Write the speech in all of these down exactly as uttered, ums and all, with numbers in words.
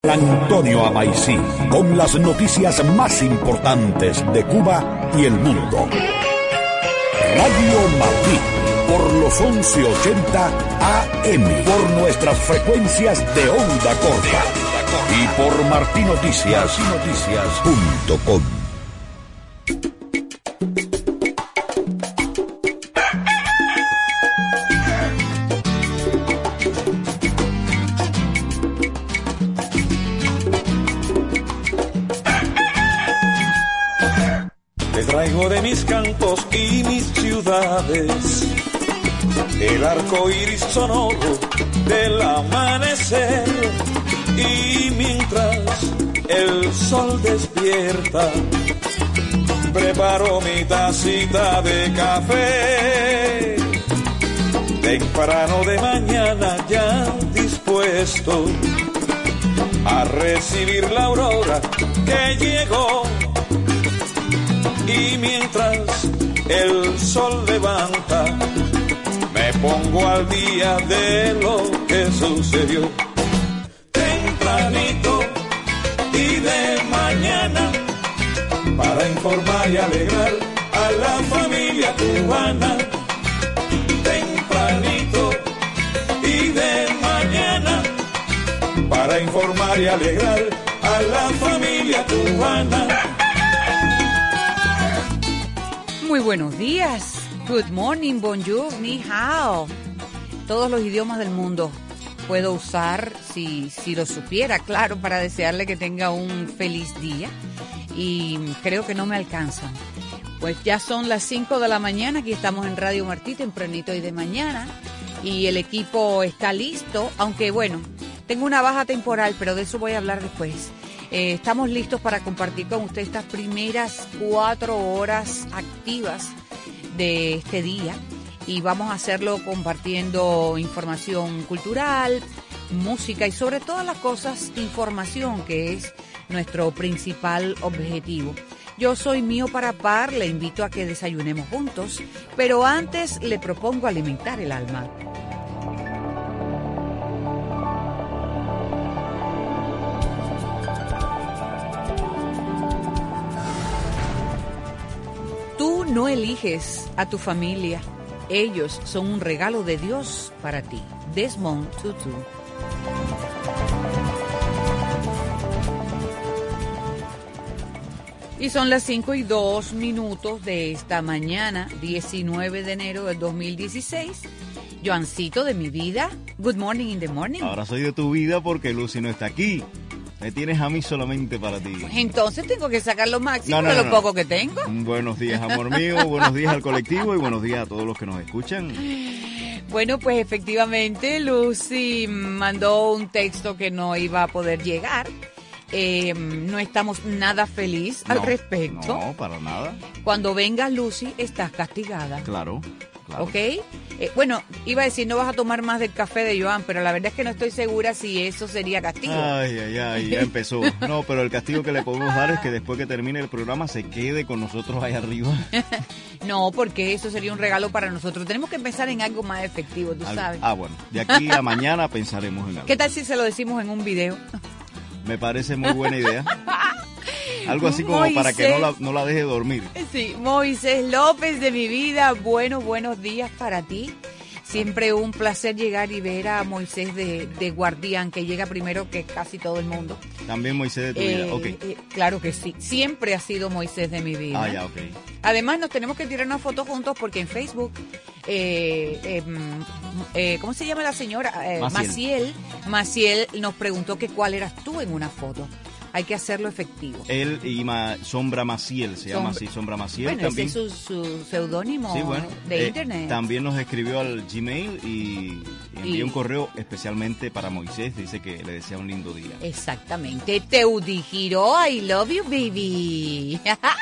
Antonio Amaizí, con las noticias más importantes de Cuba y el mundo. Radio Martí, por los once ochenta A M, por nuestras frecuencias de onda corta y por martinoticias punto com. Traigo de mis campos y mis ciudades el arco iris sonoro del amanecer, y mientras el sol despierta preparo mi tacita de café temprano de mañana, ya dispuesto a recibir la aurora que llegó. Y mientras el sol levanta, me pongo al día de lo que sucedió. Tempranito y de mañana, para informar y alegrar a la familia cubana. Tempranito y de mañana, para informar y alegrar a la familia cubana. Muy buenos días, good morning, bonjour, ni hao. Todos los idiomas del mundo puedo usar si, si lo supiera, claro, para desearle que tenga un feliz día. Y creo que no me alcanzan. Pues ya son las cinco de la mañana, aquí estamos en Radio Martí, tempranito y de mañana. Y el equipo está listo, aunque bueno, tengo una baja temporal, pero de eso voy a hablar después. Eh, estamos listos para compartir con usted estas primeras cuatro horas activas de este día, y vamos a hacerlo compartiendo información cultural, música y sobre todas las cosas, información, que es nuestro principal objetivo. Yo soy Mío para Par, le invito a que desayunemos juntos, pero antes le propongo alimentar el alma. Tú no eliges a tu familia, ellos son un regalo de Dios para ti. Desmond Tutu. Y son las cinco y dos minutos de esta mañana, diecinueve de enero del dos mil dieciséis. Joancito de mi vida, good morning in the morning. Ahora soy de tu vida porque Lucy no está aquí. Me tienes a mí solamente para ti. Pues entonces tengo que sacar lo máximo no, no, de lo no, poco no. que tengo. Buenos días, amor mío, buenos días al colectivo y buenos días a todos los que nos escuchan. Bueno, pues efectivamente Lucy mandó un texto que no iba a poder llegar. Eh, no estamos nada feliz al no, respecto. No, para nada. Cuando venga Lucy, estás castigada. Claro, claro. ¿Ok? Eh, bueno, iba a decir, no vas a tomar más del café de Joan, pero la verdad es que no estoy segura si eso sería castigo. Ay, ay, ay, ya empezó. No, pero el castigo que le podemos dar es que después que termine el programa se quede con nosotros ahí arriba. No, porque eso sería un regalo para nosotros. Tenemos que pensar en algo más efectivo, tú Al, sabes. Ah, bueno, de aquí a mañana pensaremos en algo. ¿Qué tal si se lo decimos en un video? Me parece muy buena idea. Algo así como Moisés, para que no la, no la deje dormir. Sí, Moisés López de mi vida, buenos, buenos días para ti. Siempre un placer llegar y ver a Moisés de, de guardián, que llega primero que casi todo el mundo. También Moisés de tu Eh, vida, ok. eh, claro que sí, siempre ha sido Moisés de mi vida. Ah, ya, ok. Además nos tenemos que tirar una foto juntos porque en Facebook, eh, eh, eh, ¿cómo se llama la señora? Eh, Maciel. Maciel. Maciel nos preguntó que cuál eras tú en una foto. Hay que hacerlo efectivo. Él y Ma, Sombra Maciel, se llama así, Sombra Maciel. Bueno, también. ese es su, su seudónimo Sí, bueno, de eh, internet. También nos escribió al Gmail y, y envió Y- un correo especialmente para Moisés. Dice que le desea un lindo día. Exactamente. Teudijiro, I love you, baby.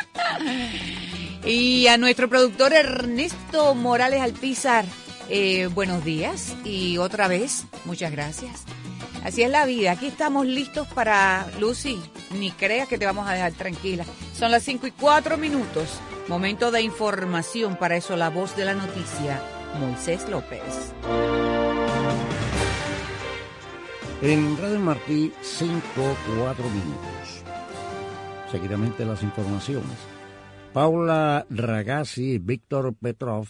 Y a nuestro productor Ernesto Morales Alpizar, eh, buenos días. Y otra vez, muchas gracias. Así es la vida. Aquí estamos listos para Lucy. Ni creas que te vamos a dejar tranquila. Son las cinco y cuatro minutos. Momento de información. Para eso la voz de la noticia, Moisés López. En Radio Martí, cinco, cuatro minutos. Seguidamente las informaciones. Paula Ragazzi y Víctor Petrov,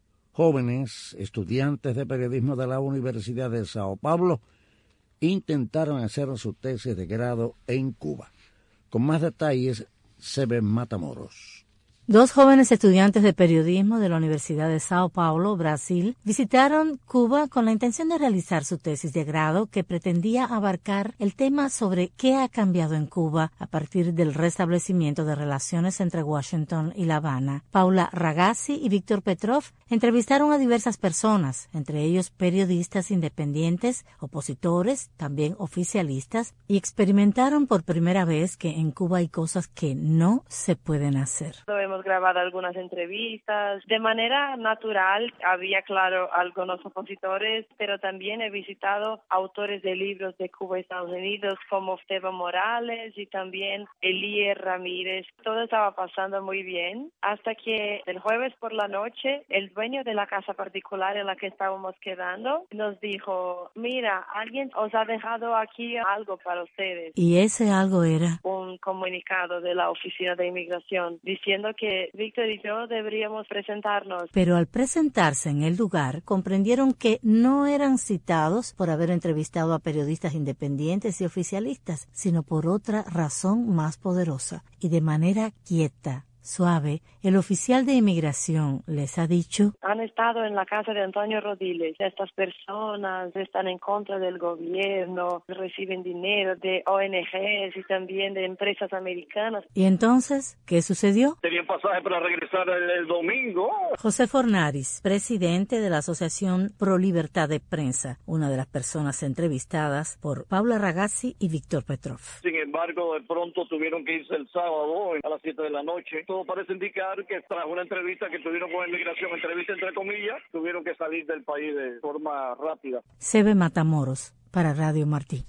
jóvenes estudiantes de periodismo de la Universidad de Sao Paulo, intentaron hacer su tesis de grado en Cuba. Con más detalles, Sebe Matamoros. Dos jóvenes estudiantes de periodismo de la Universidad de Sao Paulo, Brasil, visitaron Cuba con la intención de realizar su tesis de grado que pretendía abarcar el tema sobre qué ha cambiado en Cuba a partir del restablecimiento de relaciones entre Washington y La Habana. Paula Ragazzi y Víctor Petrov entrevistaron a diversas personas, entre ellos periodistas independientes, opositores, también oficialistas, y experimentaron por primera vez que en Cuba hay cosas que no se pueden hacer. Hemos grabado algunas entrevistas. De manera natural, había, claro, algunos opositores, pero también he visitado autores de libros de Cuba y Estados Unidos como Esteban Morales y también Elier Ramírez. Todo estaba pasando muy bien hasta que el jueves por la noche el dueño de la casa particular en la que estábamos quedando nos dijo: mira, alguien os ha dejado aquí algo para ustedes. Y ese algo era un comunicado de la Oficina de Inmigración diciendo que Víctor y yo deberíamos presentarnos. Pero al presentarse en el lugar, comprendieron que no eran citados por haber entrevistado a periodistas independientes y oficialistas, sino por otra razón más poderosa. Y de manera quieta, suave, el oficial de inmigración les ha dicho: han estado en la casa de Antonio Rodiles. Estas personas están en contra del gobierno, reciben dinero de O N Ges y también de empresas americanas. ¿Y entonces qué sucedió? Tenía pasaje para regresar el, el domingo. José Fornaris, presidente de la Asociación Pro Libertad de Prensa, una de las personas entrevistadas por Paula Ragazzi y Víctor Petrov. Sin embargo, de pronto tuvieron que irse el sábado a las siete de la noche. Todo parece indicar que tras una entrevista que tuvieron con Inmigración, entrevista entre comillas, tuvieron que salir del país de forma rápida. Sebe Matamoros, para Radio Martí.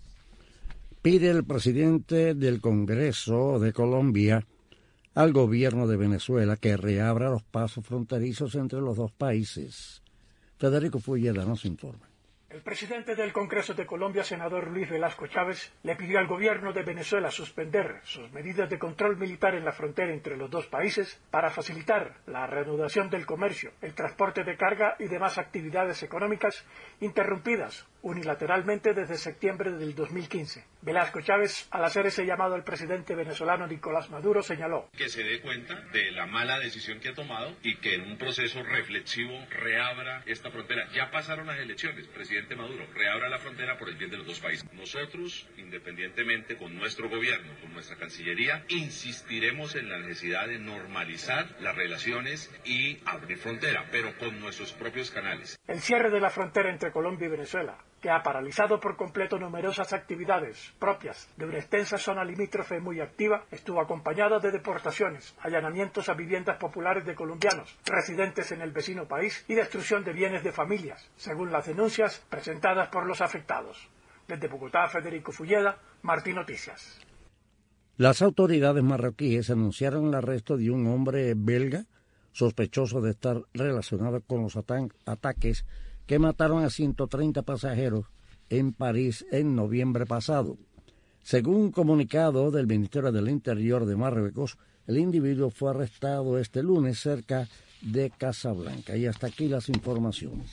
Pide el presidente del Congreso de Colombia al gobierno de Venezuela que reabra los pasos fronterizos entre los dos países. Federico Fulleda nos informa. El presidente del Congreso de Colombia, senador Luis Velasco Chávez, le pidió al gobierno de Venezuela suspender sus medidas de control militar en la frontera entre los dos países para facilitar la reanudación del comercio, el transporte de carga y demás actividades económicas interrumpidas unilateralmente desde septiembre del dos mil quince. Velasco Chávez, al hacer ese llamado al presidente venezolano Nicolás Maduro, señaló que se dé cuenta de la mala decisión que ha tomado y que en un proceso reflexivo reabra esta frontera. Ya pasaron las elecciones, presidente Maduro, reabra la frontera por el bien de los dos países. Nosotros, independientemente con nuestro gobierno, con nuestra Cancillería, insistiremos en la necesidad de normalizar las relaciones y abrir frontera, pero con nuestros propios canales. El cierre de la frontera entre Colombia y Venezuela, que ha paralizado por completo numerosas actividades propias de una extensa zona limítrofe muy activa, estuvo acompañada de deportaciones, allanamientos a viviendas populares de colombianos residentes en el vecino país y destrucción de bienes de familias, según las denuncias presentadas por los afectados. Desde Bogotá, Federico Fulleda, Martí Noticias. Las autoridades marroquíes anunciaron el arresto de un hombre belga sospechoso de estar relacionado con los ata- ataques que mataron a ciento treinta pasajeros en París en noviembre pasado. Según un comunicado del Ministerio del Interior de Marruecos, el individuo fue arrestado este lunes cerca de Casablanca. Y hasta aquí las informaciones.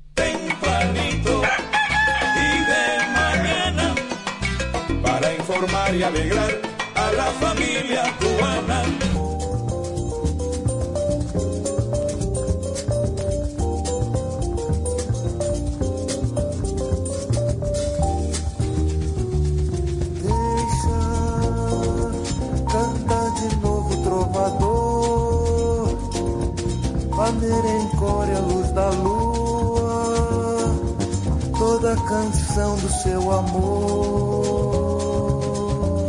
Tempranito y de mañana, para informar y alegrar a la familia cubana. A merencória, a luz da lua, toda canção do seu amor.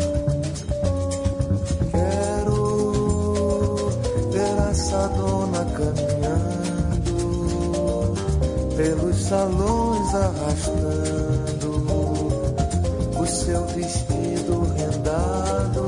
Quero ver a Sadona caminhando pelos salões, arrastando o seu vestido rendado.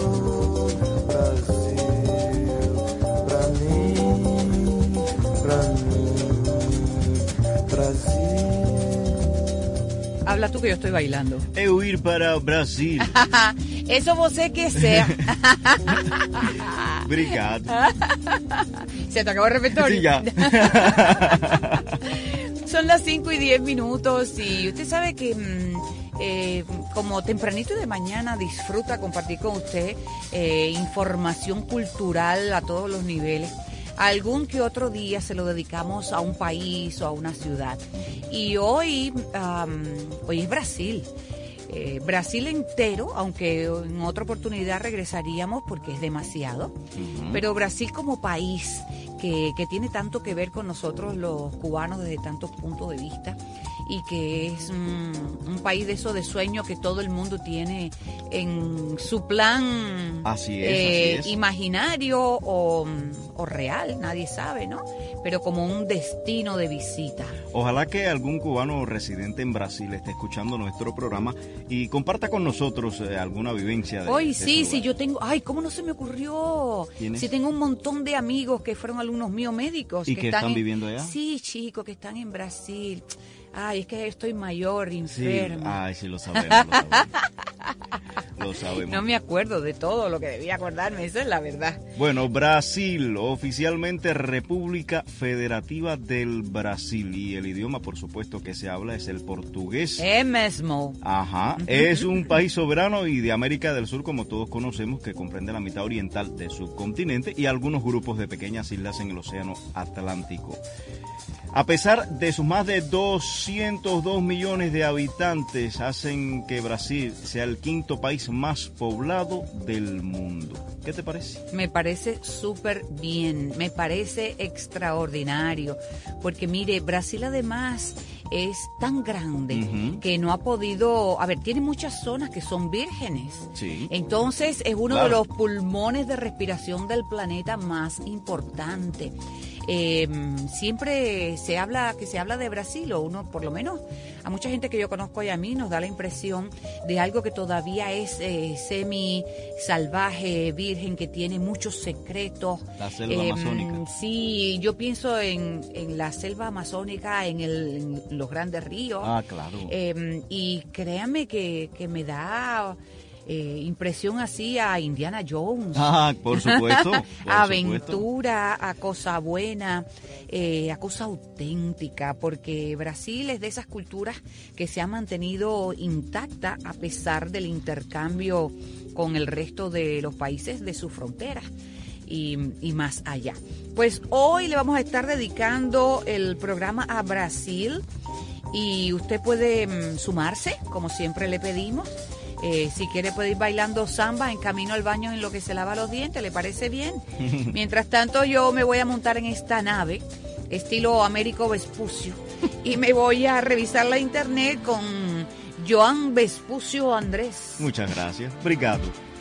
Brasil, pra mim, pra mim, Brasil. habla tú que yo estoy bailando. Eu ir para Brasil. Eso vos sé que sea. Obrigado. ¿Se te acabó el repertorio? Sí, ya. Son las cinco y diez minutos y usted sabe que mmm, eh, como tempranito de mañana disfruta compartir con usted eh, información cultural a todos los niveles. Algún que otro día se lo dedicamos a un país o a una ciudad. Y hoy, um, hoy es Brasil. Eh, Brasil entero, aunque en otra oportunidad regresaríamos porque es demasiado. Uh-huh. Pero Brasil como país, que, que tiene tanto que ver con nosotros los cubanos desde tantos puntos de vista, y que es un, un país de eso de sueño que todo el mundo tiene en su plan así es, eh, así es. imaginario o, o real, nadie sabe, ¿no? Pero como un destino de visita. Ojalá que algún cubano residente en Brasil esté escuchando nuestro programa y comparta con nosotros eh, alguna vivencia de Hoy de sí, ese sí, lugar. yo tengo, ay, ¿cómo no se me ocurrió? ¿Quién Sí, es? tengo un montón de amigos que fueron alumnos míos médicos. ¿Y que están en- viviendo allá? Sí, chicos, que están en Brasil. Ay, es que estoy mayor, Sí, enferma. ay, sí, lo sabemos, lo sabemos. Lo sabemos. No me acuerdo de todo lo que debía acordarme, eso es la verdad. Bueno, Brasil, oficialmente República Federativa del Brasil, y el idioma, por supuesto, que se habla es el portugués. Es mismo. Ajá, es un país soberano y de América del Sur, como todos conocemos, que comprende la mitad oriental del subcontinente y algunos grupos de pequeñas islas en el Océano Atlántico. A pesar de sus más de doscientos dos millones de habitantes, hacen que Brasil sea el quinto país más poblado del mundo. ¿Qué te parece? Me parece súper bien, me parece extraordinario, porque mire, Brasil además es tan grande Ujú. que no ha podido, a ver, tiene muchas zonas que son vírgenes. Sí. Entonces es uno Claro. de los pulmones de respiración del planeta más importante. Eh, siempre se habla que se habla de Brasil, o uno, por lo menos a mucha gente que yo conozco y a mí nos da la impresión de algo que todavía es eh, semi salvaje, virgen, que tiene muchos secretos. La selva Eh, amazónica. Sí, yo pienso en, en la selva amazónica, en, el, en los grandes ríos. Ah, claro. Eh, y créame que, que me da eh, impresión así a Indiana Jones. Ah, por supuesto. por Aventura, a cosa buena, eh, a cosa auténtica, porque Brasil es de esas culturas que se ha mantenido intacta a pesar del intercambio con el resto de los países de sus fronteras. Y, y más allá. Pues hoy le vamos a estar dedicando el programa a Brasil y usted puede mm, sumarse, como siempre le pedimos. Eh, si quiere puede ir bailando samba en camino al baño en lo que se lava los dientes, ¿le parece bien? Mientras tanto yo me voy a montar en esta nave, estilo Américo Vespucio, y me voy a revisar la internet con Joan Vespucio Andrés. Muchas gracias. Obrigado.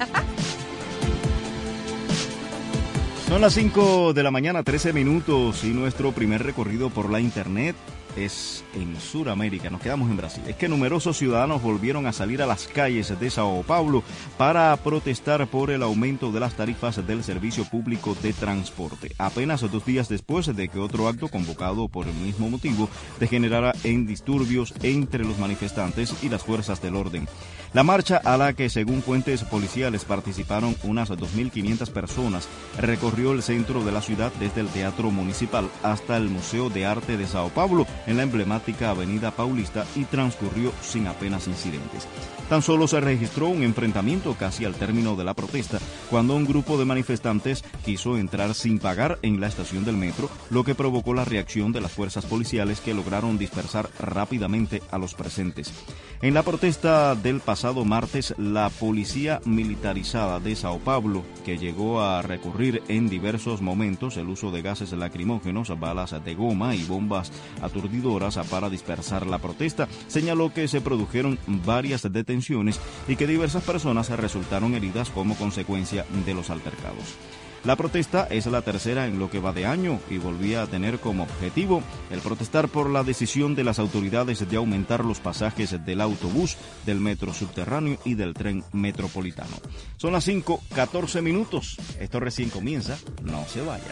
Son las cinco de la mañana, trece minutos, y nuestro primer recorrido por la internet es en Sudamérica. Nos quedamos en Brasil. Es que numerosos ciudadanos volvieron a salir a las calles de Sao Paulo para protestar por el aumento de las tarifas del servicio público de transporte. Apenas dos días después de que otro acto convocado por el mismo motivo degenerara en disturbios entre los manifestantes y las fuerzas del orden. La marcha, a la que según fuentes policiales participaron unas dos mil quinientas personas, recorrió el centro de la ciudad desde el Teatro Municipal hasta el Museo de Arte de Sao Paulo, en la emblemática Avenida Paulista, y transcurrió sin apenas incidentes. Tan solo se registró un enfrentamiento casi al término de la protesta, cuando un grupo de manifestantes quiso entrar sin pagar en la estación del metro, lo que provocó la reacción de las fuerzas policiales, que lograron dispersar rápidamente a los presentes. En la protesta del pasado martes, la policía militarizada de Sao Paulo, que llegó a recurrir en diversos momentos el uso de gases lacrimógenos, balas de goma y bombas aturdidoras para dispersar la protesta, señaló que se produjeron varias detenciones y que diversas personas resultaron heridas como consecuencia de los altercados. La protesta es la tercera en lo que va de año y volvía a tener como objetivo el protestar por la decisión de las autoridades de aumentar los pasajes del autobús, del metro subterráneo y del tren metropolitano. Son las cinco, catorce minutos. Esto recién comienza. No se vayan.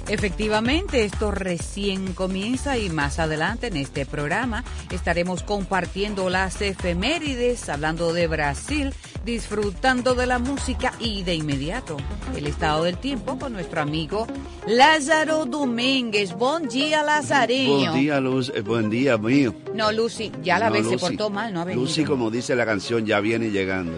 Efectivamente, esto recién comienza y más adelante en este programa estaremos compartiendo las efemérides, hablando de Brasil, disfrutando de la música y de inmediato el estado del tiempo con nuestro amigo Lázaro Domínguez. Buen día, Lazareño. Buen día, Luz, eh, buen día mío. No, Lucy, ya la no, vez Lucy, se portó mal, no ha venido. Lucy, como dice la canción, ya viene llegando.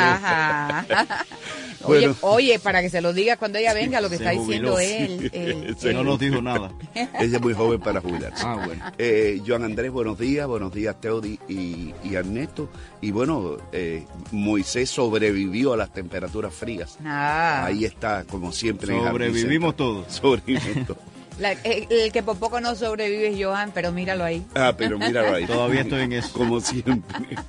Oye, Bueno. oye, para que se lo diga cuando ella venga, lo que Se está jubiló. diciendo él. él, Sí. él. No nos dijo nada. Ella es muy joven para jubilarse. Ah, bueno. Eh, Joan Andrés, buenos días. Buenos días, Teodi y, y Ernesto. Y bueno, eh, Moisés sobrevivió a las temperaturas frías. Ah. Ahí está, como siempre. en Jardín Sobrevivimos Central. todos. Sobrevivimos todos. La- el, el que por poco no sobrevive es Joan, pero míralo ahí. Ah, pero míralo ahí. Todavía estoy en eso. Como siempre.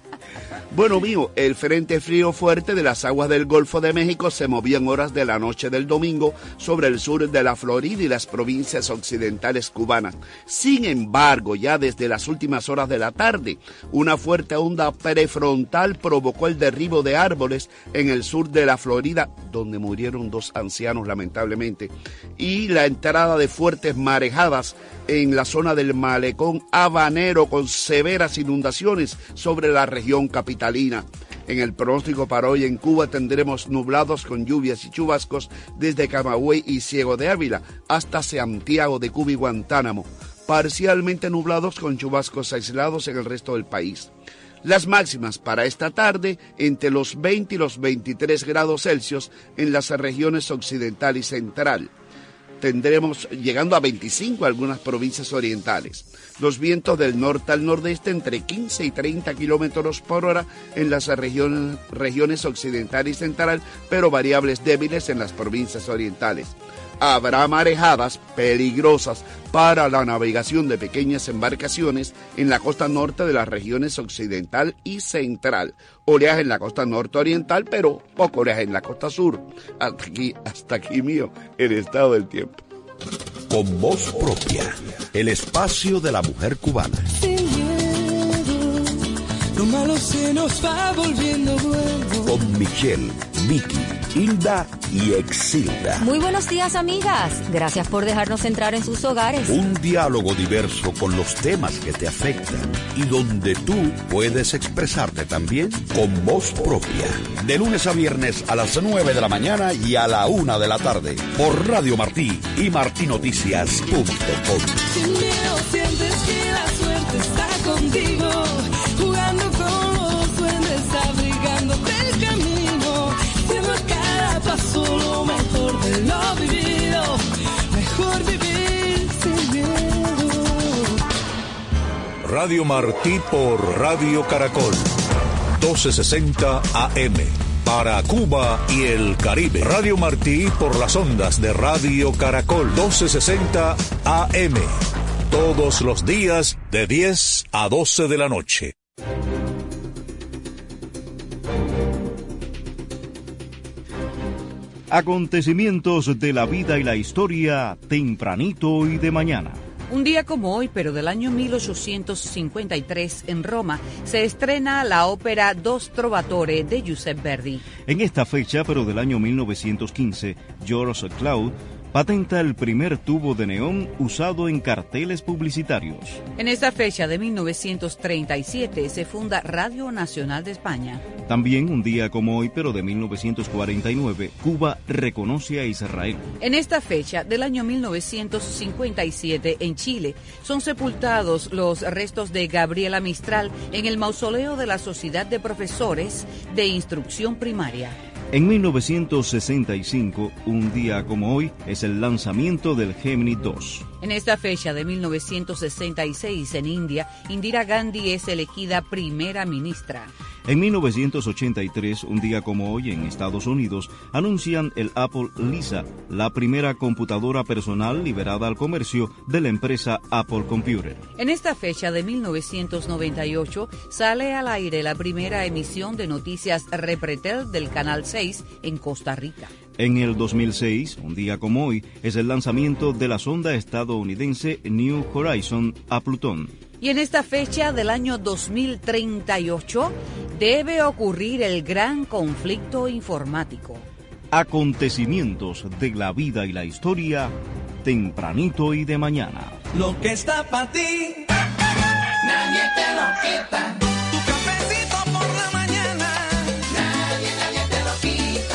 Bueno, mío, el frente frío fuerte de las aguas del Golfo de México se movió en horas de la noche del domingo sobre el sur de la Florida y las provincias occidentales cubanas. Sin embargo, ya desde las últimas horas de la tarde, una fuerte onda prefrontal provocó el derribo de árboles en el sur de la Florida, donde murieron dos ancianos lamentablemente, y la entrada de fuertes marejadas en la zona del malecón habanero con severas inundaciones sobre la región capitalina. En el pronóstico para hoy en Cuba tendremos nublados con lluvias y chubascos desde Camagüey y Ciego de Ávila hasta Santiago de Cuba y Guantánamo, parcialmente nublados con chubascos aislados en el resto del país. Las máximas para esta tarde entre los veinte y los veintitrés grados Celsius en las regiones occidental y central. Tendremos llegando a veinticinco algunas provincias orientales. Los vientos del norte al nordeste entre quince y treinta kilómetros por hora en las regiones, regiones occidental y central, pero variables débiles en las provincias orientales. Habrá marejadas peligrosas para la navegación de pequeñas embarcaciones en la costa norte de las regiones occidental y central. Oleaje en la costa norte oriental, pero poco oleaje en la costa sur. Hasta aquí, hasta aquí mío, el estado del tiempo. Con voz propia, el espacio de la mujer cubana. Sin miedo, lo malo se nos va volviendo bueno. Con Michelle, Vicky, Hilda y Exilda. Muy buenos días, amigas. Gracias por dejarnos entrar en sus hogares. Un diálogo diverso con los temas que te afectan y donde tú puedes expresarte también con voz propia. De lunes a viernes a las nueve de la mañana y a la una de la tarde por Radio Martí y martinoticias punto com. Sin miedo sientes que la suerte está contigo, jugando con los duendes, abrigándote el camino, siendo a cada paso lo mejor de lo vivido, mejor vivir sin miedo. Radio Martí por Radio Caracol, doce sesenta A M. Para Cuba y el Caribe. Radio Martí por las ondas de Radio Caracol, doce sesenta A M. Todos los días de diez a doce de la noche. Acontecimientos de la vida y la historia tempranito y de mañana. Un día como hoy, pero del año mil ochocientos cincuenta y tres, en Roma, se estrena la ópera Dos Trovatore de Giuseppe Verdi. En esta fecha, pero del año mil novecientos quince, George Cloud patenta el primer tubo de neón usado en carteles publicitarios. En esta fecha de mil novecientos treinta y siete se funda Radio Nacional de España. También un día como hoy, pero de mil novecientos cuarenta y nueve, Cuba reconoce a Israel. En esta fecha del año mil novecientos cincuenta y siete, en Chile, son sepultados los restos de Gabriela Mistral en el mausoleo de la Sociedad de Profesores de Instrucción Primaria. En mil novecientos sesenta y cinco, un día como hoy, es el lanzamiento del Gemini dos. En esta fecha de mil novecientos sesenta y seis, en India, Indira Gandhi es elegida primera ministra. En mil novecientos ochenta y tres, un día como hoy, en Estados Unidos, anuncian el Apple Lisa, la primera computadora personal liberada al comercio de la empresa Apple Computer. En esta fecha de mil novecientos noventa y ocho, sale al aire la primera emisión de noticias Repretel del Canal seis en Costa Rica. En el dos mil seis, un día como hoy, es el lanzamiento de la sonda estadounidense New Horizon a Plutón. Y en esta fecha del año dos mil treinta y ocho debe ocurrir el gran conflicto informático. Acontecimientos de la vida y la historia tempranito y de mañana. Lo que está para ti, nadie te lo quita. Tu cafecito por la mañana, nadie, nadie te lo quita.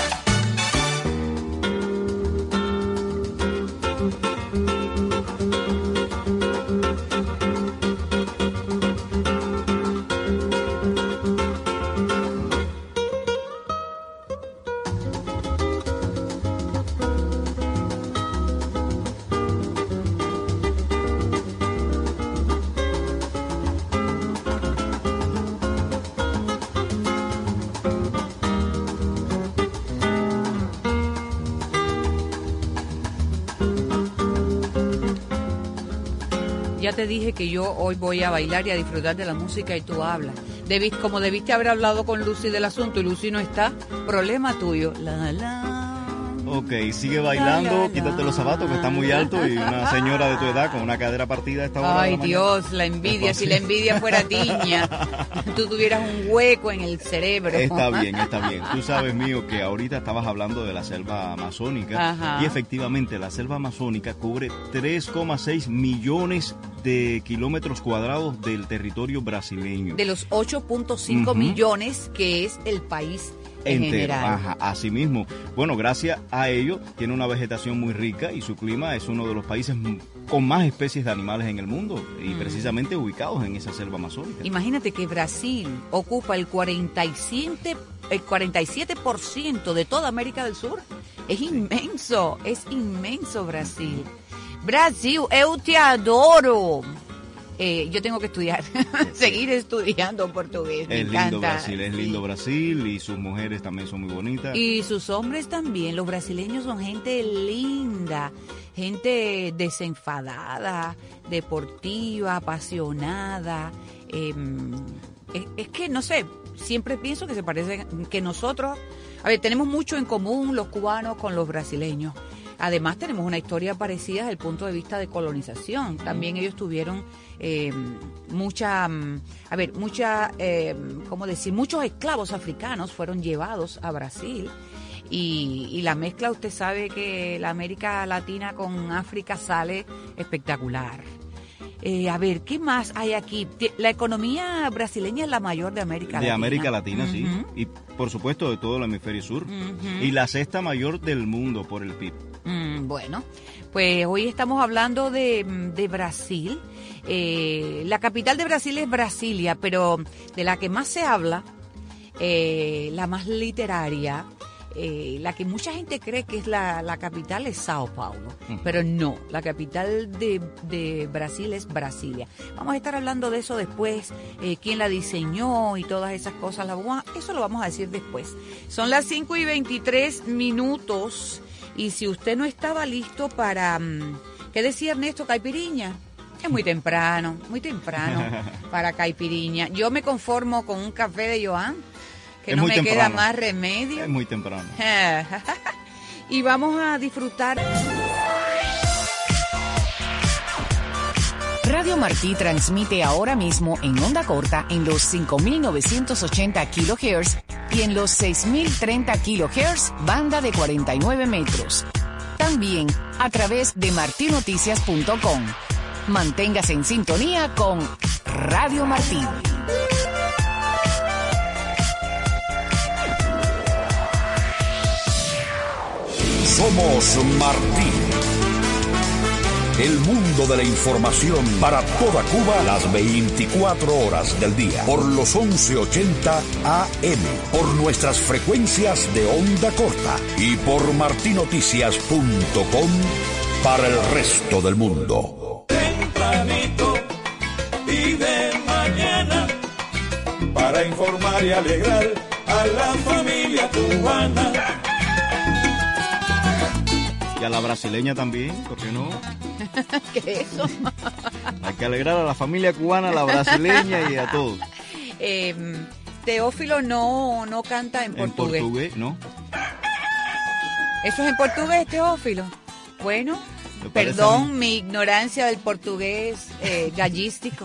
Ya te dije que yo hoy voy a bailar y a disfrutar de la música y tú hablas. Debí, como debiste haber hablado con Lucy del asunto y Lucy no está, problema tuyo. La, la. Ok, sigue bailando, La, la, la. quítate los zapatos que está muy alto y una señora de tu edad con una cadera partida a esta hora. Ay, Dios, la envidia. Si la envidia fuera tiña, tú tuvieras un hueco en el cerebro. Está bien, está bien. Tú sabes, mío, que ahorita estabas hablando de la selva amazónica. Ajá. Y efectivamente la selva amazónica cubre tres coma seis millones de kilómetros cuadrados del territorio brasileño. De los ocho punto cinco Ujú. millones que es el país en Entero, general. ajá, así mismo. Bueno, gracias a ello tiene una vegetación muy rica y su clima es uno de los países m- con más especies de animales en el mundo y Mm. precisamente ubicados en esa selva amazónica. Imagínate que Brasil ocupa el cuarenta y siete, el cuarenta y siete por ciento de toda América del Sur. Es inmenso, es inmenso Brasil. Brasil, eu te adoro. Eh, yo tengo que estudiar, seguir estudiando portugués. Me Es lindo encanta. Brasil, es lindo Brasil y sus mujeres también son muy bonitas. Y sus hombres también. Los brasileños son gente linda, gente desenfadada, deportiva, apasionada. Eh, es, es que, no sé, siempre pienso que se parecen, que nosotros, a ver, tenemos mucho en común los cubanos con los brasileños. Además, tenemos una historia parecida desde el punto de vista de colonización. También ellos tuvieron eh, mucha, mm, a ver, mucha, eh, ¿cómo decir? Muchos esclavos africanos fueron llevados a Brasil. Y, y la mezcla, usted sabe que la América Latina con África sale espectacular. Eh, a ver, ¿qué más hay aquí? Ti- La economía brasileña es la mayor de América De Latina. América Latina, sí. Ujú. Y por supuesto de todo el hemisferio sur. Ujú. Y la sexta mayor del mundo por el P I B. Mm, bueno, pues hoy estamos hablando de, de Brasil. Eh, la capital de Brasil es Brasilia, pero de la que más se habla, eh, la más literaria, eh, la que mucha gente cree que es la, la capital es Sao Paulo, Ujú. pero no, la capital de, de Brasil es Brasilia. Vamos a estar hablando de eso después, eh, quién la diseñó y todas esas cosas, la vamos a- eso lo vamos a decir después. Son las cinco y veintitrés minutos. Y si usted no estaba listo para, mm, ¿qué decía Ernesto? Caipiriña. Es muy temprano, muy temprano para caipiriña. Yo me conformo con un café de Joan, que Es no muy me temprano. queda más remedio. Es muy temprano. Y vamos a disfrutar. Radio Martí transmite ahora mismo en onda corta en los cinco mil novecientos ochenta kilohertz y en los seis mil treinta kilohertz, banda de cuarenta y nueve metros. También a través de martinoticias punto com. Manténgase en sintonía con Radio Martí. Somos Martí. El mundo de la información para toda Cuba las veinticuatro horas del día. Por los once ochenta A M. Por nuestras frecuencias de onda corta. Y por martinoticias punto com para el resto del mundo. Tempranito y de mañana para informar y alegrar a la familia cubana. Y a la brasileña también, ¿por qué no? ¿Qué es eso? Hay que alegrar a la familia cubana, a la brasileña y a todos. Eh, Teófilo no, no canta en En portugués. portugués, ¿no? ¿Eso es en portugués, Teófilo? Bueno, Me parece a perdón mi ignorancia del portugués eh, gallístico.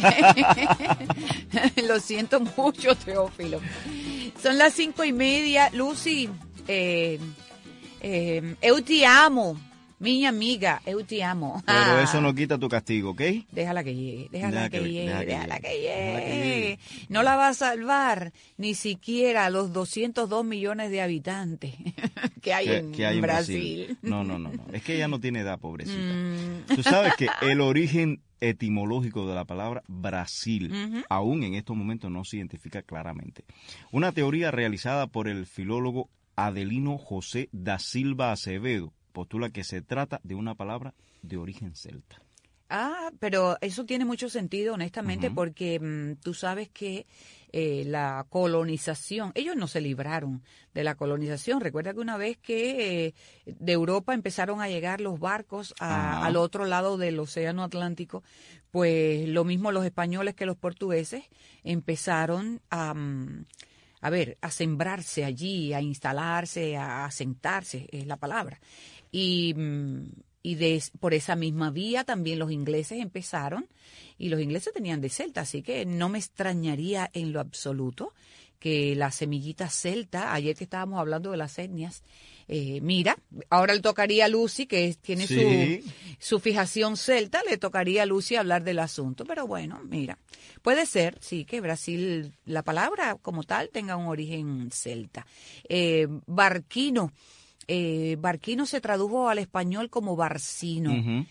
Lo siento mucho, Teófilo. Son las cinco y media. Lucy, eh, eh, eu te amo. Mi amiga, eu te amo. Pero Ah. eso no quita tu castigo, ¿ok? Déjala que llegue, déjala Deja que, que- llegue, deja que déjala llegue, que déjala que llegue. llegue. No la va a salvar ni siquiera los doscientos dos millones de habitantes que hay, que, en, que hay en Brasil. Brasil. No, no, no, no. Es que ella no tiene edad, pobrecita. Mm. Tú sabes que el origen etimológico de la palabra Brasil, Ujú. aún en estos momentos no se identifica claramente. Una teoría realizada por el filólogo Adelino José da Silva Acevedo postula que se trata de una palabra de origen celta. Ah, pero eso tiene mucho sentido, honestamente, Ujú. porque mm, tú sabes que eh, la colonización, ellos no se libraron de la colonización. Recuerda que una vez que eh, de Europa empezaron a llegar los barcos a- Ajá. al otro lado del Océano Atlántico, pues lo mismo los españoles que los portugueses empezaron a... mm, a ver, a sembrarse allí, a instalarse, a asentarse, es la palabra. Y, mm, y de, por esa misma vía también los ingleses empezaron, y los ingleses tenían de celta, así que no me extrañaría en lo absoluto que la semillita celta, ayer que estábamos hablando de las etnias, eh, mira, ahora le tocaría a Lucy, que tiene Sí. su, su fijación celta, le tocaría a Lucy hablar del asunto, pero bueno, mira, puede ser, sí, que Brasil, la palabra como tal, tenga un origen celta. Eh, barquino, eh, barquino se tradujo al español como barcino, Ujú.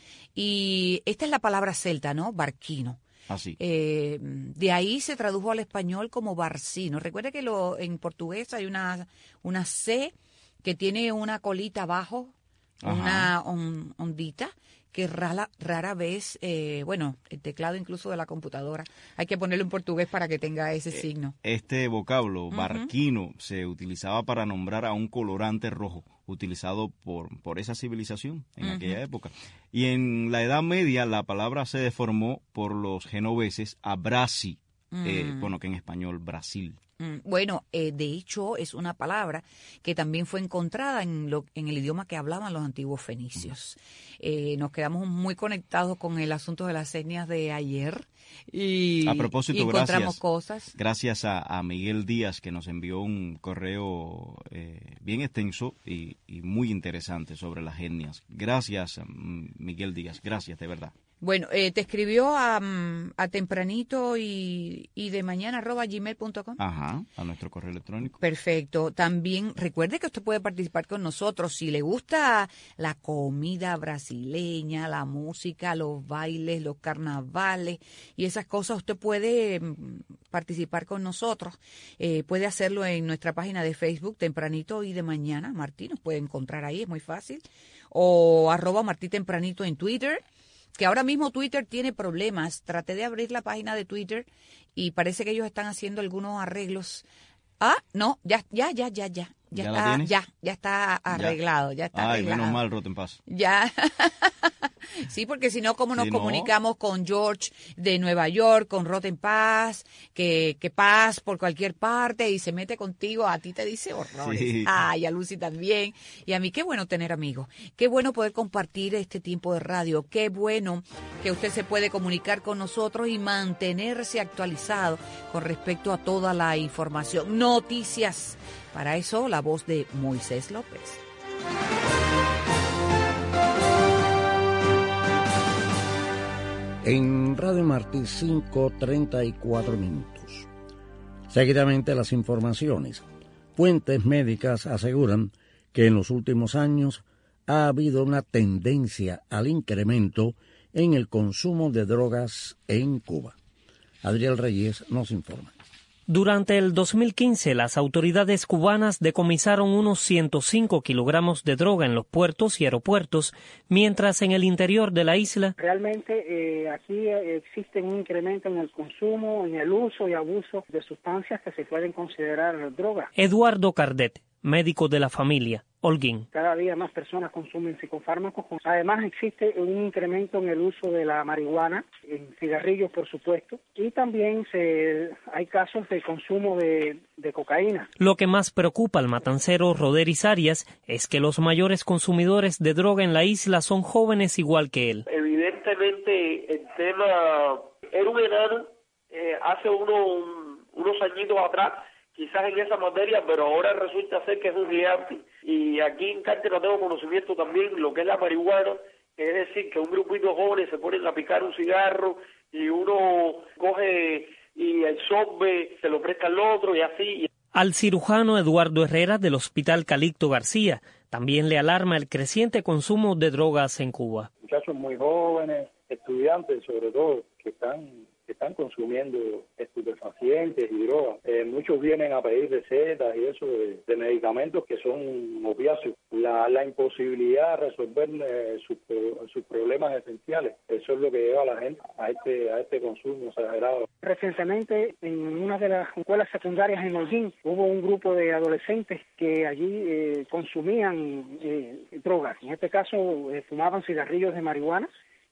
y esta es la palabra celta, ¿no? Barquino. Así. Eh, de ahí se tradujo al español como barcino. Recuerda que lo, en portugués hay una, una C que tiene una colita abajo, Ajá. una on- ondita, que rara, rara vez, eh, bueno, el teclado incluso de la computadora, hay que ponerlo en portugués para que tenga ese signo. Este vocablo, Ujú. barquino, se utilizaba para nombrar a un colorante rojo utilizado por, por esa civilización en Ujú. aquella época. Y en la Edad Media la palabra se deformó por los genoveses a Brasi, eh, Mm. bueno, que en español Brasil. Mm, Bueno, eh, de hecho es una palabra que también fue encontrada en, lo, en el idioma que hablaban los antiguos fenicios. Eh, nos quedamos muy conectados con el asunto de las etnias de ayer y, A propósito, y encontramos gracias. cosas. Gracias a, a Miguel Díaz, que nos envió un correo eh, bien extenso y, y muy interesante sobre las etnias. Gracias, mm, Miguel Díaz. Gracias, de verdad. Bueno, eh, te escribió a, mm, a tempranito y, y de mañana arroba gmail punto com. Ajá, a nuestro correo electrónico. Perfecto. También recuerde que usted puede participar con nosotros. Si le gusta la comida brasileña, la música, los bailes, los carnavales y esas cosas, usted puede mm, participar con nosotros. Eh, puede hacerlo en nuestra página de Facebook, Tempranito y de Mañana. Martí nos puede encontrar ahí, es muy fácil. O arroba Martí Tempranito en Twitter. Que ahora mismo Twitter tiene problemas. Traté de abrir la página de Twitter y parece que ellos están haciendo algunos arreglos. Ah, no, ya, ya, ya, ya, ya. Ya, ¿Ya la está, tienes? ya, ya está arreglado, ya, está Ay, arreglado. menos mal, Roten Paz. Ya. Sí, porque si no, ¿cómo nos Si no- comunicamos con George de Nueva York, con Roten Paz, que, que Paz por cualquier parte y se mete contigo? A ti te dice horrores. Sí. Ay, a Lucy también. Y a mí, qué bueno tener amigos. Qué bueno poder compartir este tiempo de radio. Qué bueno que usted se puede comunicar con nosotros y mantenerse actualizado con respecto a toda la información. Noticias. Para eso, la voz de Moisés López. En Radio Martí, cinco treinta y cuatro minutos. Seguidamente las informaciones. Fuentes médicas aseguran que en los últimos años ha habido una tendencia al incremento en el consumo de drogas en Cuba. Adriel Reyes nos informa. Durante el dos mil quince, las autoridades cubanas decomisaron unos ciento cinco kilogramos de droga en los puertos y aeropuertos, mientras en el interior de la isla Realmente eh, aquí eh, existe un incremento en el consumo, en el uso y abuso de sustancias que se pueden considerar drogas. Eduardo Cardet, médico de la familia, Holguín. Cada día más personas consumen psicofármacos. Además existe un incremento en el uso de la marihuana, en cigarrillos por supuesto, y también se, hay casos de consumo de, de cocaína. Lo que más preocupa al matancero Roderis Arias es que los mayores consumidores de droga en la isla son jóvenes igual que él. Evidentemente el tema era un enano eh, hace uno, un, unos añitos atrás, quizás en esa materia, pero ahora resulta ser que es un gigante Y aquí en Cártera tengo conocimiento también lo que es la marihuana, es decir, que un grupito de jóvenes se ponen a picar un cigarro y uno coge y absorbe, se lo presta al otro y así. Al cirujano Eduardo Herrera del Hospital Calixto García también le alarma el creciente consumo de drogas en Cuba. Muchachos muy jóvenes, estudiantes sobre todo, que están que están consumiendo estupefacientes y drogas. Eh, muchos vienen a pedir recetas y eso de, de medicamentos que son opiáceos. La, la imposibilidad de resolver eh, sus, sus problemas esenciales, eso es lo que lleva a la gente a este a este consumo exagerado. Recientemente, en una de las escuelas secundarias en Holguín, hubo un grupo de adolescentes que allí eh, consumían eh, drogas. En este caso, eh, fumaban cigarrillos de marihuana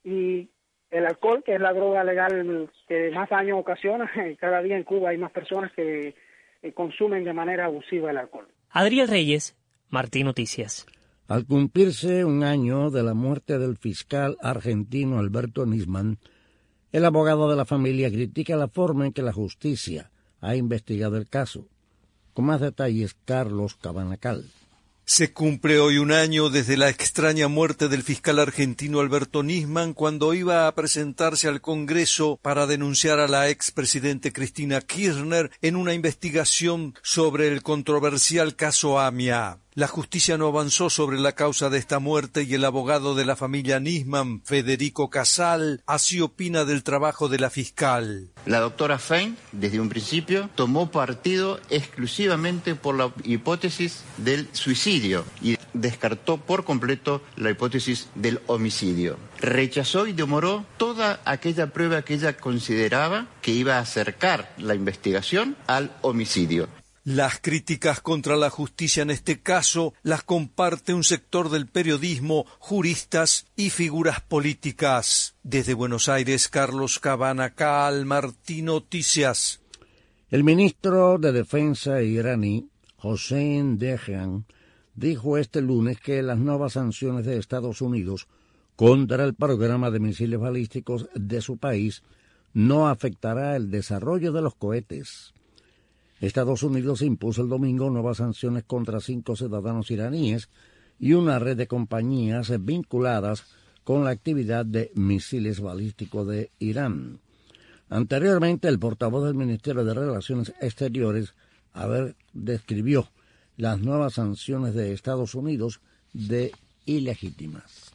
y el alcohol, que es la droga legal que más daño ocasiona. Cada día en Cuba hay más personas que eh, consumen de manera abusiva el alcohol. Adriel Reyes, Martín Noticias. Al cumplirse un año de la muerte del fiscal argentino Alberto Nisman, el abogado de la familia critica la forma en que la justicia ha investigado el caso. Con más detalles, Carlos Cabanacal. Se cumple hoy un año desde la extraña muerte del fiscal argentino Alberto Nisman cuando iba a presentarse al Congreso para denunciar a la expresidente Cristina Kirchner en una investigación sobre el controversial caso AMIA. La justicia no avanzó sobre la causa de esta muerte y el abogado de la familia Nisman, Federico Casal, así opina del trabajo de la fiscal. La doctora Fein, desde un principio, tomó partido exclusivamente por la hipótesis del suicidio y descartó por completo la hipótesis del homicidio. Rechazó y demoró toda aquella prueba que ella consideraba que iba a acercar la investigación al homicidio. Las críticas contra la justicia en este caso las comparte un sector del periodismo, juristas y figuras políticas. Desde Buenos Aires, Carlos Cabanacal, Martín Noticias. El ministro de Defensa iraní, Hossein Dejan, dijo este lunes que las nuevas sanciones de Estados Unidos contra el programa de misiles balísticos de su país no afectará el desarrollo de los cohetes. Estados Unidos impuso el domingo nuevas sanciones contra cinco ciudadanos iraníes y una red de compañías vinculadas con la actividad de misiles balísticos de Irán. Anteriormente, el portavoz del Ministerio de Relaciones Exteriores, Haber, describió las nuevas sanciones de Estados Unidos de ilegítimas.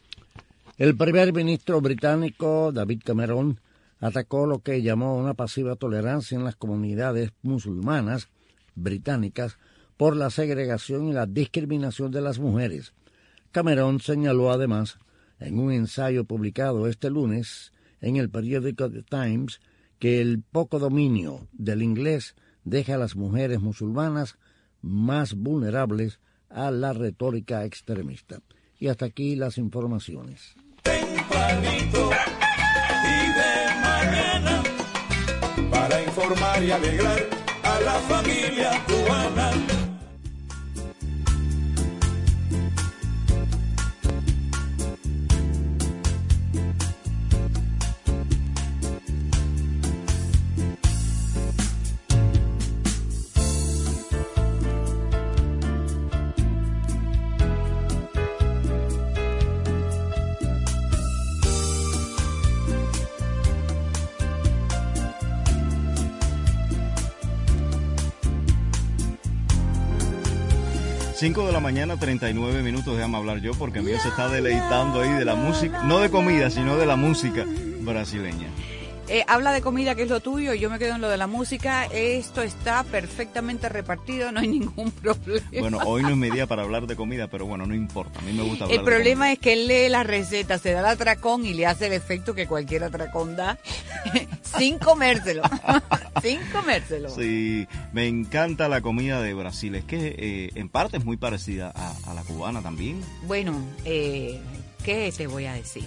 El primer ministro británico, David Cameron, atacó lo que llamó una pasiva tolerancia en las comunidades musulmanas británicas por la segregación y la discriminación de las mujeres. Cameron señaló además, en un ensayo publicado este lunes en el periódico The Times, que el poco dominio del inglés deja a las mujeres musulmanas más vulnerables a la retórica extremista. Y hasta aquí las informaciones. Tempranito y de mañana, para informar y alegrar a la familia cubana. cinco de la mañana, treinta y nueve minutos, déjame hablar yo porque mío se está deleitando ahí de la música, no de comida, sino de la música brasileña. Eh, habla de comida, que es lo tuyo, y yo me quedo en lo de la música. Esto está perfectamente repartido, no hay ningún problema. Bueno, hoy no es mi día para hablar de comida, pero bueno, no importa, a mí me gusta hablar El de problema comida. es que él lee la receta, se da el atracón y le hace el efecto que cualquier atracón da, sin comérselo, sin comérselo. Sí, me encanta la comida de Brasil, es que eh, en parte es muy parecida a, a la cubana también. Bueno, eh, ¿qué te voy a decir?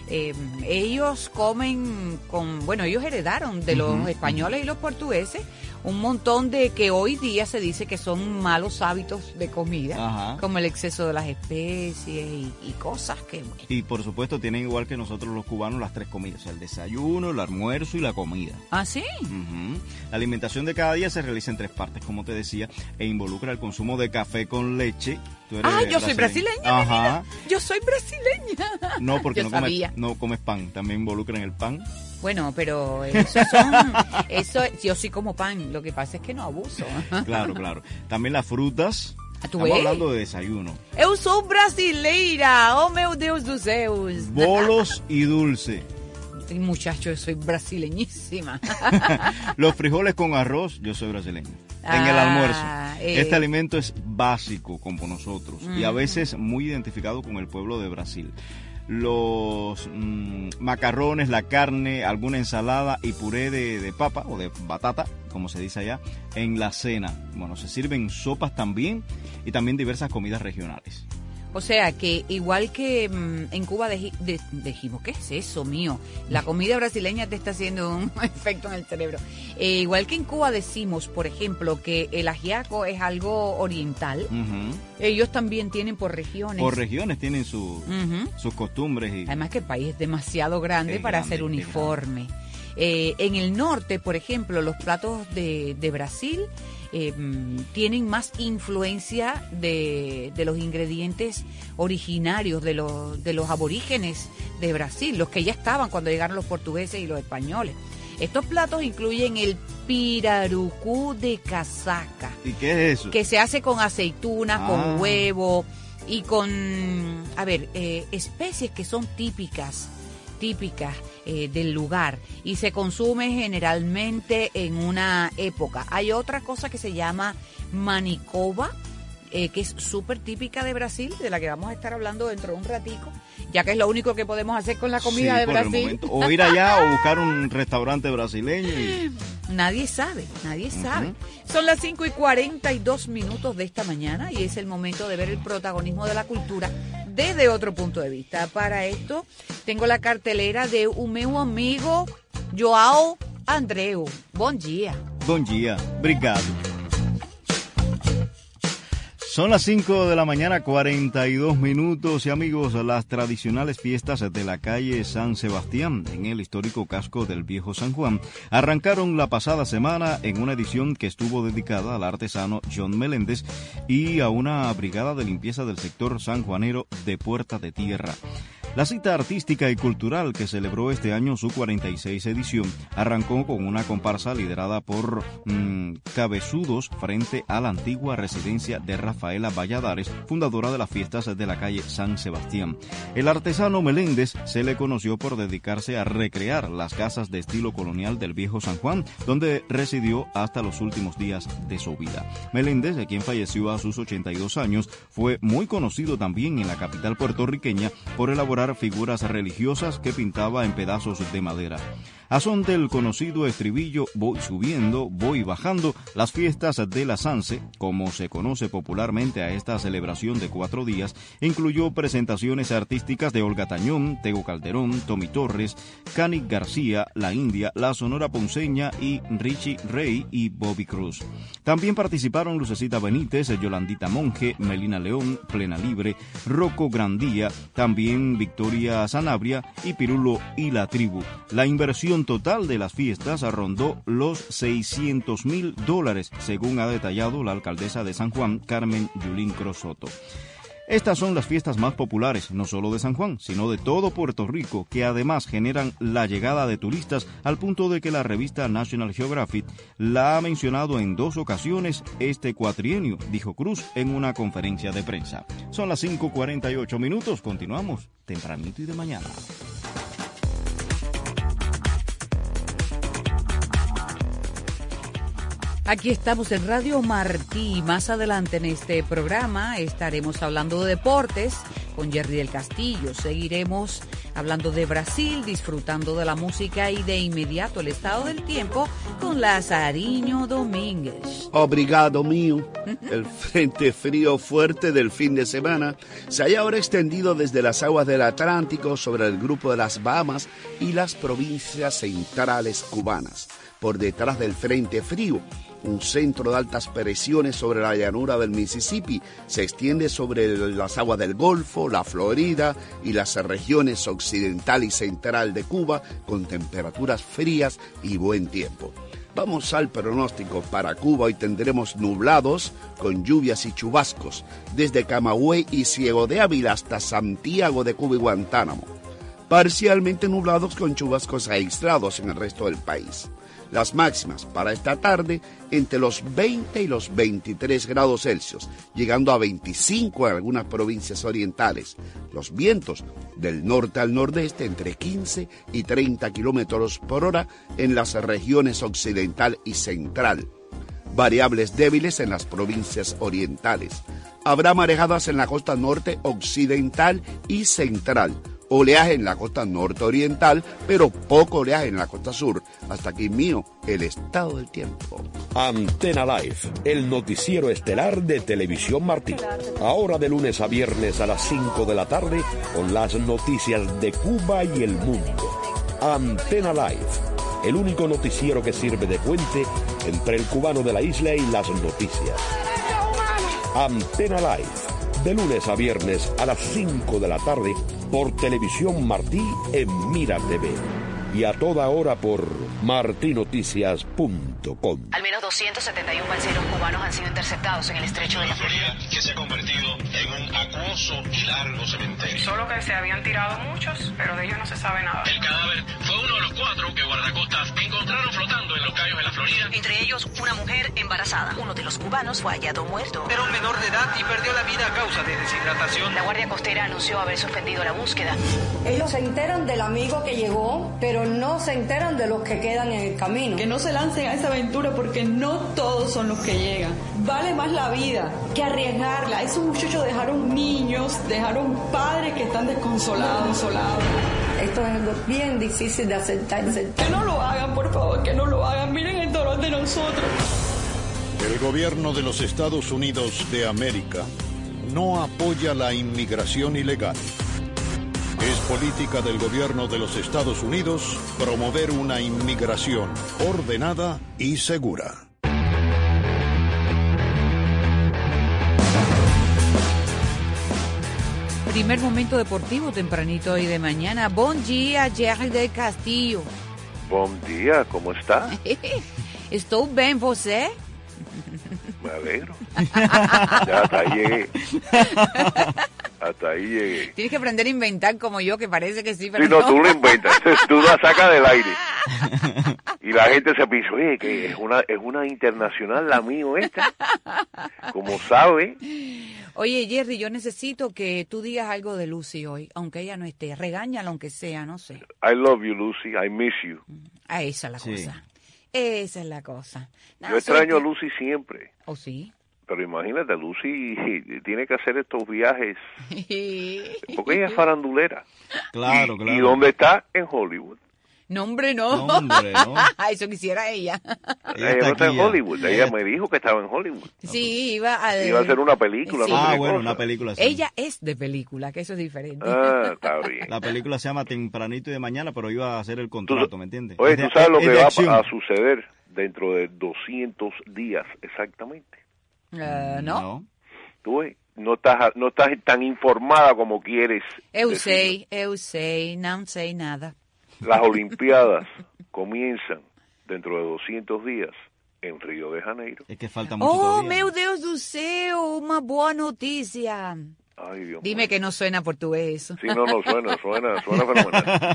Eh, ellos comen con, bueno, ellos heredaron de los Ujú, españoles y los portugueses un montón de que hoy día se dice que son malos hábitos de comida, Ajá. como el exceso de las especies y, y cosas que, bueno. Y por supuesto tienen igual que nosotros los cubanos las tres comidas, el desayuno, el almuerzo y la comida. ¿Ah, sí? Ujú. La alimentación de cada día se realiza en tres partes, como te decía, e involucra el consumo de café con leche. Tú eres ¡Ay, yo soy brasileña, mi Ajá. vida! ¡Yo soy brasileña! No, porque Yo no comes, sabía. no comes pan, también involucran el pan. Bueno, pero eso son, eso, yo sí como pan, lo que pasa es que no abuso. Claro, claro. También las frutas. ¿Tú Estamos ves? hablando de desayuno. Eu sou brasileira, oh meu Deus dos céus. Bolos y dulce. Muchacho, yo soy brasileñísima. Los frijoles con arroz, yo soy brasileño. En el Ah, almuerzo. eh. Este alimento es básico como nosotros y a Mm. veces muy identificado con el pueblo de Brasil. Los mm, macarrones, la carne, alguna ensalada y puré de, de papa o de batata, como se dice allá, en la cena. Bueno, se sirven sopas también y también diversas comidas regionales. O sea que igual que mm, en Cuba deji- de- dijimos, ¿qué es eso mío? La comida brasileña te está haciendo un efecto en el cerebro. Eh, igual que en Cuba decimos, por ejemplo, que el ajiaco es algo oriental, Ujú. ellos también tienen por regiones. Por regiones tienen su, Ujú. sus costumbres. Y, Además que el país es demasiado grande Es para grande, ser es uniforme. Eh, en el norte, por ejemplo, los platos de, de Brasil eh, mm, tienen más influencia de, de los ingredientes originarios de los, de los aborígenes de Brasil, los que ya estaban cuando llegaron los portugueses y los españoles. Estos platos incluyen el pirarucú de casaca, ¿Y qué es eso? que se hace con aceituna, Ah. con huevo y con, a ver, eh, especies que son típicas, típicas eh, del lugar y se consume generalmente en una época. Hay otra cosa que se llama manicoba, eh, que es súper típica de Brasil, de la que vamos a estar hablando dentro de un ratico, ya que es lo único que podemos hacer con la comida Sí, de por el Brasil. momento. O ir allá o buscar un restaurante brasileño. Y... Nadie sabe, nadie sabe. Ujú. Son las cinco y cuarenta y dos minutos de esta mañana y es el momento de ver el protagonismo de la cultura desde otro punto de vista. Para esto tengo la cartelera de un meu amigo Joao Andreu. Bom dia. Bom dia, obrigado. Son las cinco de la mañana, cuarenta y dos minutos y amigos, las tradicionales fiestas de la calle San Sebastián en el histórico casco del Viejo San Juan arrancaron la pasada semana en una edición que estuvo dedicada al artesano John Meléndez y a una brigada de limpieza del sector sanjuanero de Puerta de Tierra. La cita artística y cultural que celebró este año su cuarenta y seis edición arrancó con una comparsa liderada por mmm, cabezudos frente a la antigua residencia de Rafaela Valladares, fundadora de las fiestas de la calle San Sebastián. El artesano Meléndez se le conoció por dedicarse a recrear las casas de estilo colonial del Viejo San Juan, donde residió hasta los últimos días de su vida. Meléndez, quien falleció a sus ochenta y dos años, fue muy conocido también en la capital puertorriqueña por elaborar figuras religiosas que pintaba en pedazos de madera. A son del conocido estribillo "voy subiendo, voy bajando", las fiestas de la Sanse, como se conoce popularmente a esta celebración de cuatro días, incluyó presentaciones artísticas de Olga Tañón, Tego Calderón, Tommy Torres, Cani García, La India, La Sonora Ponceña y Richie Rey y Bobby Cruz. También participaron Lucecita Benítez, Yolandita Monge, Melina León, Plena Libre, Rocco Grandía, también Victoria Sanabria y Pirulo y la Tribu. La inversión total de las fiestas rondó los seiscientos mil dólares, según ha detallado la alcaldesa de San Juan, Carmen Yulín Crosoto. Estas son las fiestas más populares, no solo de San Juan, sino de todo Puerto Rico, que además generan la llegada de turistas al punto de que la revista National Geographic la ha mencionado en dos ocasiones este cuatrienio, dijo Cruz en una conferencia de prensa. Son las cinco cuarenta y ocho minutos, continuamos tempranito y de mañana. Aquí estamos en Radio Martí. Más adelante en este programa estaremos hablando de deportes con Jerry del Castillo. Seguiremos hablando de Brasil, disfrutando de la música y de inmediato el estado del tiempo con Lazariño Domínguez. Obrigado, mío. El frente frío fuerte del fin de semana se halla ahora extendido desde las aguas del Atlántico sobre el grupo de las Bahamas y las provincias centrales cubanas. Por detrás del frente frío, un centro de altas presiones sobre la llanura del Mississippi se extiende sobre las aguas del Golfo, la Florida y las regiones occidental y central de Cuba con temperaturas frías y buen tiempo. Vamos al pronóstico para Cuba. Hoy tendremos nublados con lluvias y chubascos desde Camagüey y Ciego de Ávila hasta Santiago de Cuba y Guantánamo. Parcialmente nublados con chubascos aislados en el resto del país. Las máximas para esta tarde entre los veinte y los veintitrés grados Celsius, llegando a veinticinco en algunas provincias orientales. Los vientos del norte al nordeste entre quince y treinta kilómetros por hora en las regiones occidental y central. Variables débiles en las provincias orientales. Habrá marejadas en la costa norte, occidental y central. Oleaje en la costa norte-oriental, pero poco oleaje en la costa sur. Hasta aquí mío, el estado del tiempo. Antena Live, el noticiero estelar de Televisión Martí. Ahora de lunes a viernes a las cinco de la tarde, con las noticias de Cuba y el mundo. Antena Live, el único noticiero que sirve de puente entre el cubano de la isla y las noticias. Antena Live, de lunes a viernes a las cinco de la tarde, por Televisión Martí en Mira T V. Y a toda hora por martinoticias punto com. Al menos doscientos setenta y uno balseros cubanos han sido interceptados en el estrecho de la Florida, que se ha convertido en un acuoso y largo cementerio. Solo que se habían tirado muchos, pero de ellos no se sabe nada. El cadáver fue uno de los cuatro que guardacostas encontraron flotando en los cayos de la Florida. Entre ellos, una mujer embarazada. Uno de los cubanos fue hallado muerto. Era un menor de edad y perdió la vida a causa de deshidratación. La Guardia Costera anunció haber suspendido la búsqueda. Ellos se enteran del amigo que llegó, pero no se enteran de los que quedan en el camino. Que no se lancen a esa aventura porque no todos son los que llegan. Vale más la vida que arriesgarla. Esos muchachos dejaron niños, dejaron padres que están desconsolados, consolados. Esto es algo bien difícil de aceptar. Que no lo hagan, por favor, que no lo hagan. Miren el dolor de nosotros. El gobierno de los Estados Unidos de América no apoya la inmigración ilegal. Es política del gobierno de los Estados Unidos promover una inmigración ordenada y segura. Primer momento deportivo tempranito hoy de mañana. Buen día, Jerry del Castillo. Buen día, ¿cómo está? Estoy bien, ¿você? Me alegro. Ya hasta ahí llegué. Hasta ahí llegué. Tienes que aprender a inventar como yo, que parece que sí, pero sí, no, no, tú lo inventas, tú lo sacas del aire. Y la gente se piensa, oye, que es una, es una internacional la mío esta. Como sabe. Oye, Jerry, yo necesito que tú digas algo de Lucy hoy, aunque ella no esté. Regáñala aunque sea, no sé. I love you, Lucy. I miss you. Ah, esa es la sí. cosa. Esa es la cosa. No, yo extraño a Lucy siempre. ¿Oh, sí? Pero imagínate, Lucy tiene que hacer estos viajes porque ella es farandulera. Claro, claro. ¿Y dónde está? En Hollywood. No, hombre, no. No, hombre, no. Eso quisiera ella. Ella, ella no está en Hollywood. Ella, ella me dijo que estaba en Hollywood. Sí, iba a... Iba a hacer una película. Sí. No ah, sé bueno, cosa. una película. Sí. Ella es de película, que eso es diferente. Ah, está bien. La película se llama Tempranito y de Mañana, pero iba a hacer el contrato, ¿me entiendes? Oye, de, ¿tú sabes lo que va acción. a suceder dentro de doscientos días exactamente? Uh, no. no. Tú ves, no estás, no estás tan informada como quieres. Eu sei, eu sei, não sei nada. Las Olimpiadas comienzan dentro de doscientos días en Río de Janeiro. Es que falta mucho Oh, todavía. meu Deus do céu, uma boa notícia. Ay, Dios Dime mío. que no suena portugués eso. Sí, no, no, suena, suena, suena fenomenal.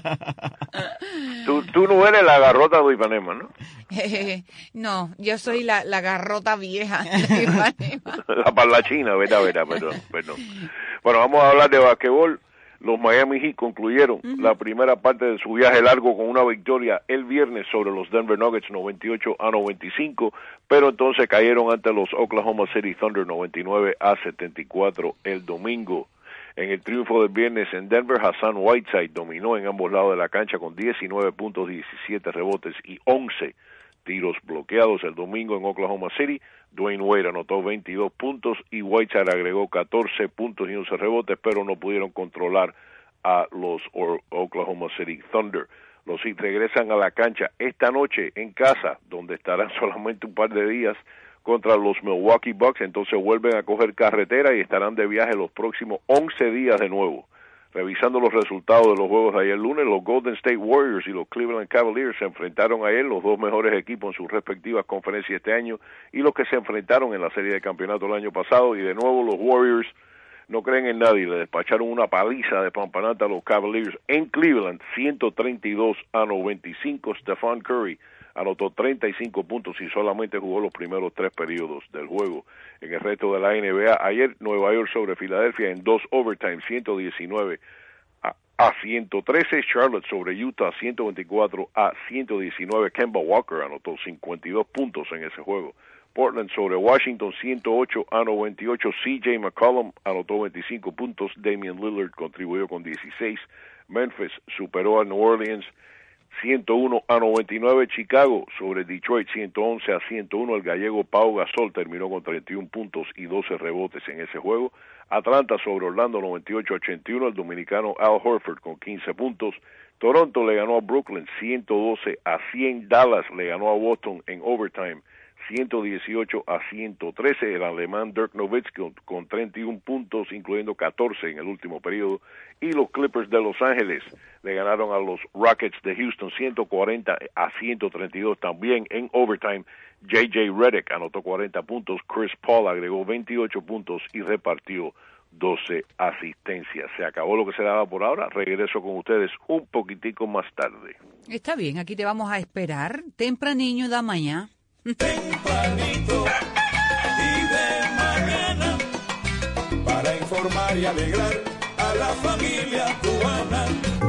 tú, tú no eres la garrota de Ipanema, ¿no? No, yo soy la, la garrota vieja de Ipanema. La parlachina, verdad, verdad, perdón, perdón. Bueno, vamos a hablar de basquetbol. Los Miami Heat concluyeron uh-huh. la primera parte de su viaje largo con una victoria el viernes sobre los Denver Nuggets noventa y ocho a noventa y cinco, pero entonces cayeron ante los Oklahoma City Thunder noventa y nueve a setenta y cuatro el domingo. En el triunfo del viernes en Denver, Hassan Whiteside dominó en ambos lados de la cancha con diecinueve puntos, diecisiete rebotes y once tiros bloqueados. El domingo en Oklahoma City, Dwayne Wade anotó veintidós puntos y Whiteside agregó catorce puntos y once rebotes, pero no pudieron controlar a los Oklahoma City Thunder. Los Heat regresan a la cancha esta noche en casa, donde estarán solamente un par de días contra los Milwaukee Bucks. Entonces vuelven a coger carretera y estarán de viaje los próximos once días de nuevo. Revisando los resultados de los juegos de ayer lunes, los Golden State Warriors y los Cleveland Cavaliers se enfrentaron ayer, los dos mejores equipos en sus respectivas conferencias este año, y los que se enfrentaron en la serie de campeonato el año pasado. Y de nuevo los Warriors no creen en nadie, le despacharon una paliza de pampanata a los Cavaliers en Cleveland, ciento treinta y dos a noventa y cinco. Stephen Curry anotó treinta y cinco puntos y solamente jugó los primeros tres periodos del juego. En el resto de la N B A, ayer Nueva York sobre Filadelfia en dos overtime, ciento diecinueve a ciento trece. Charlotte sobre Utah, ciento veinticuatro a ciento diecinueve. Kemba Walker anotó cincuenta y dos puntos en ese juego. Portland sobre Washington, ciento ocho a noventa y ocho. C J McCollum anotó veinticinco puntos. Damian Lillard contribuyó con dieciséis. Memphis superó a New Orleans, ciento uno a noventa y nueve. Chicago sobre Detroit, ciento once a ciento uno. El gallego Pau Gasol terminó con treinta y un puntos y doce rebotes en ese juego. Atlanta sobre Orlando, noventa y ocho a ochenta y uno. El dominicano Al Horford con quince puntos. Toronto le ganó a Brooklyn, ciento doce a cien. Dallas le ganó a Boston en overtime, ciento dieciocho a ciento trece. El alemán Dirk Nowitzki con, con treinta y un puntos, incluyendo catorce en el último periodo. Y los Clippers de Los Ángeles le ganaron a los Rockets de Houston, ciento cuarenta a ciento treinta y dos. También en overtime, J J Redick anotó cuarenta puntos. Chris Paul agregó veintiocho puntos y repartió doce asistencias. Se acabó lo que se daba por ahora. Regreso con ustedes un poquitico más tarde. Está bien, aquí te vamos a esperar tempranillo da mañana. Tempranito y de mañana, para informar y alegrar a la familia cubana.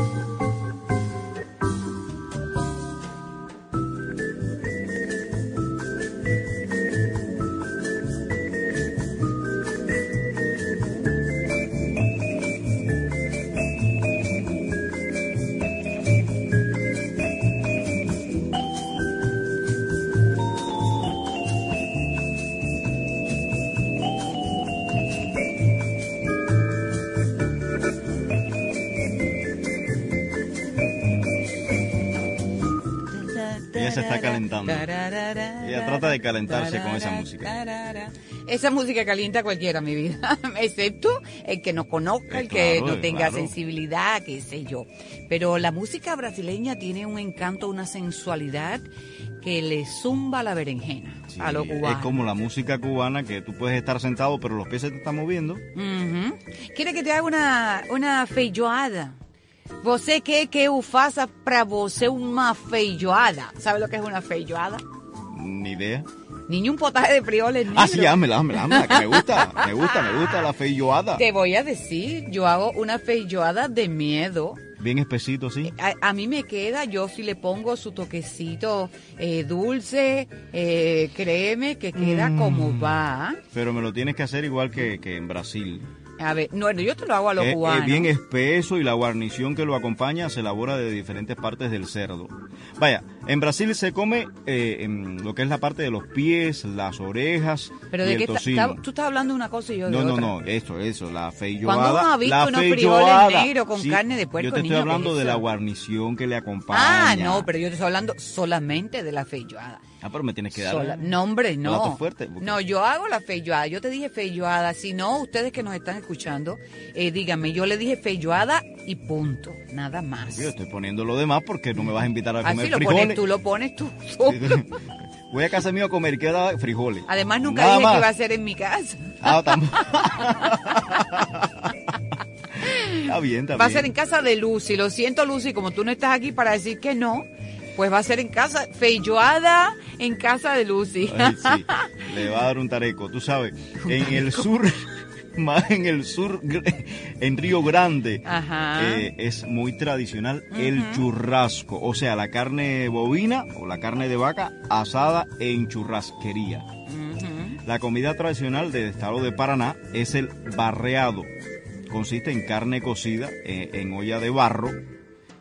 Ella se está calentando. Ella trata de calentarse con esa música. Esa música calienta a cualquiera, mi vida, excepto el que no conozca, el que no tenga sensibilidad, qué sé yo. Pero la música brasileña tiene un encanto, una sensualidad que le zumba la berenjena Sí, a los cubanos. es como la música cubana, que tú puedes estar sentado, pero los pies se te están moviendo. Uhum. ¿Quiere que te haga una, una feijoada? Você quer que eu faça para você uma feijoada? ¿Sabe lo que es una feijoada? Ni idea. Niño, un potaje de frijoles negros. Ah, sí, hámela, hámela, hámela, que me gusta, me gusta, me gusta la feijoada. Te voy a decir, yo hago una feijoada de miedo. Bien espesito, sí. A, a mí me queda, yo si le pongo su toquecito eh, dulce, eh, créeme que queda Mm. como va. Pero me lo tienes que hacer igual que, que en Brasil. A ver, no, yo te lo hago a los Es, cubanos. es bien espeso y la guarnición que lo acompaña se elabora de diferentes partes del cerdo. Vaya, en Brasil se come eh, en lo que es la parte de los pies, las orejas Pero y de el qué ta- tocino. ta- tú estás hablando de una cosa y yo de No, no, otra. no, esto, eso, la feijoada. ¿Cuándo uno ha visto la unos feijoada. frijoles negros con carne de puerco, Yo te niño? estoy ¿Qué hablando es de eso? la guarnición que le acompaña. Ah, no, pero yo te estoy hablando solamente de la feijoada. Ah, pero me tienes que dar Sola- un No, hombre, no. plato fuerte. No, yo hago la feijoada. Yo te dije feijoada. Si no, ustedes que nos están escuchando, eh, díganme, yo le dije feijoada y punto. Nada más. Yo estoy poniendo lo demás porque no me vas a invitar a comer Así lo frijoles. pones tú, lo pones tú. Voy a casa mía a comer, queda frijoles. Además, nunca Nada dije más. que iba a ser en mi casa. Ah, tampoco. Está bien, está Va a bien. ser en casa de Lucy. Lo siento, Lucy, como tú no estás aquí para decir que no, pues va a ser en casa, feijoada en casa de Lucy. Ay, sí, le va a dar un tareco. Tú sabes, en el sur, más en el sur, en Río Grande, Ajá. eh, es muy tradicional el Ujú. churrasco. O sea, la carne bovina o la carne de vaca asada en churrasquería. La comida tradicional del estado de Paraná es el barreado. Consiste en carne cocida eh, en olla de barro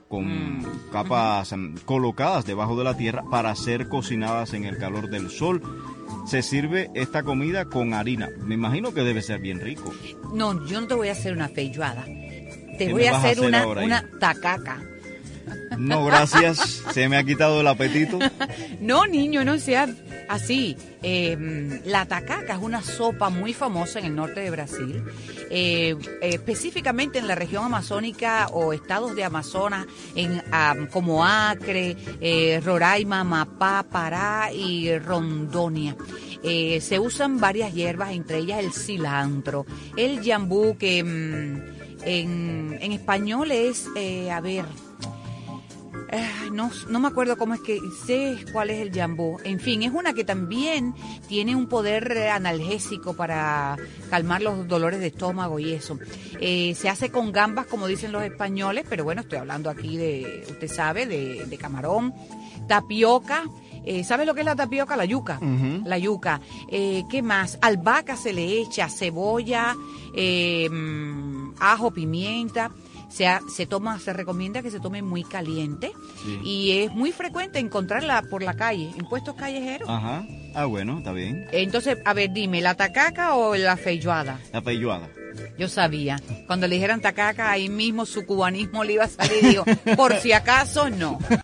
con mm. capas uh-huh. colocadas debajo de la tierra para ser cocinadas en el calor del sol. Se sirve esta comida con harina. Me imagino que debe ser bien rico. No, yo no te voy a hacer una feijoada. Te voy a hacer, a hacer una, una tacaca. No, gracias. Se me ha quitado el apetito. No, niño, no sea así. Eh, la tacaca es una sopa muy famosa en el norte de Brasil, eh, específicamente en la región amazónica o estados de Amazonas, en, um, como Acre, eh, Roraima, Amapá, Pará y Rondônia. Eh, se usan varias hierbas, entre ellas el cilantro, el yambú, que mm, en, en español es, eh, a ver... Eh, no, no me acuerdo cómo es que sé cuál es el yambú. En fin, es una que también tiene un poder analgésico para calmar los dolores de estómago y eso. Eh, se hace con gambas, como dicen los españoles, pero bueno, estoy hablando aquí de, usted sabe, de, de camarón, tapioca. Eh, ¿Sabes lo que es la tapioca? La yuca. Uh-huh. La yuca. Eh, ¿Qué más? Albahaca se le echa, cebolla, eh, ajo, pimienta. Se, ha, se toma, se recomienda que se tome muy caliente, sí. Y es muy frecuente encontrarla por la calle, en puestos callejeros. Ajá, ah bueno, está bien. Entonces, a ver, dime, ¿la tacaca o la feijoada? La feijoada. Yo sabía, cuando le dijeran tacaca, ahí mismo su cubanismo le iba a salir y digo, por si acaso no.